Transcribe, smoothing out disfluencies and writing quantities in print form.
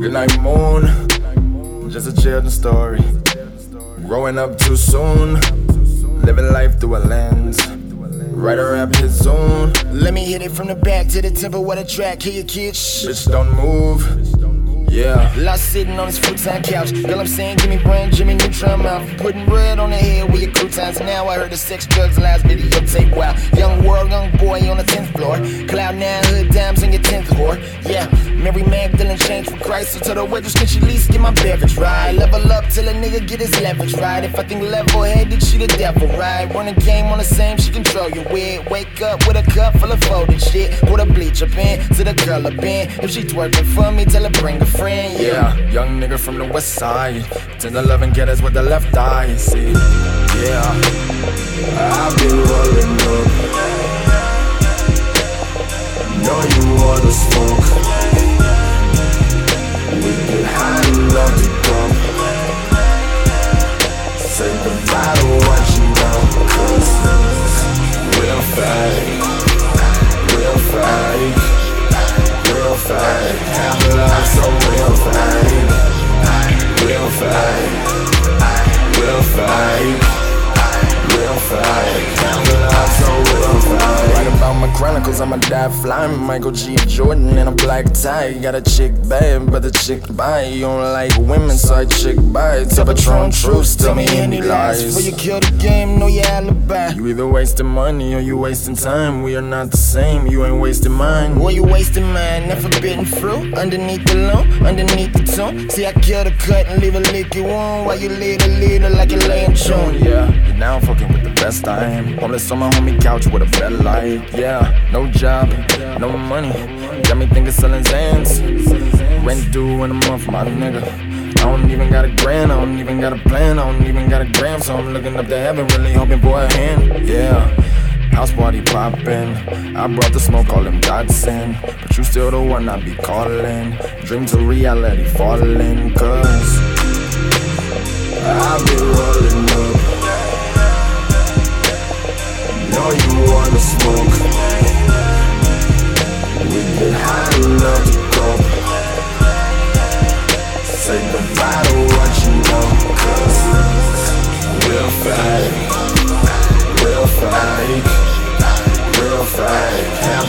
Good night, moon. Just a children's story. Growing up too soon. Living life through a lens. Write a rap hit zone. Let me hit it from the back to the temple where the track. Hear your kids. Bitch, don't move. Yeah. Lost sitting on this futon couch. Girl, I'm saying, give me brain, Jimmy Neutron mouth. Putting bread on the head with your croutons. Now I heard the sex, drugs, lies, videotape. Wow. Young world, young boy on the 10th floor. Cloud 9, hood dimes in your 10th floor. Yeah. Mary Magdalene changed for Christ. So tell the waitress, can she at least get my beverage right? Level up till a nigga get his leverage right. If I think level headed, she the devil, right? Running game on the same, she control your wig. Wake up with a cup full of folded shit. Put a bleach up in to the color bin. If she twerking for me, tell her bring a friend. Yeah, young nigga from the west side. 10-11 getters with the left eye, you see. Yeah, I've been rolling up. Know you wanna smoke. We get high and love to pump. Say goodbye to what you know. 'Cause we'll fight. We'll fight. We'll fight. Have love, so we'll fight. We'll fight. We'll fight. We'll fight. Have love, so we'll fight. Write about my chronicles, I'ma die flying. Michael G. Jordan in a black tie. Got a chick bad, but the chick by. You don't like women, so I chick by. Tell Patron truths, tell me any lies. Before you kill the game, know your alibi. You either wasting money or you wasting time. We are not the same, you ain't wasting mine. Boy, you wasting mine, that forbidden fruit. Underneath the loom, underneath the tomb. See, I kill the cut and leave a licky wound. While you lead a leader like you're laying June. Yeah, you're now fucking with the best I am. Homeless on my homie couch with a better life. Yeah, no job, no money. Got me thinking selling Zans. Rent due in a month, my nigga. I don't even got a grand, I don't even got a plan, I don't even got a gram. So I'm looking up to heaven, really hoping for a hand. Yeah, house party poppin'. I brought the smoke, call him godsend. But you still the one I be calling. Dream to reality falling. 'Cause I've been rolling up. Know you wanna smoke. We get high enough to go. Say goodbye to what you know. 'Cause we'll fight. We'll fight. We'll fight.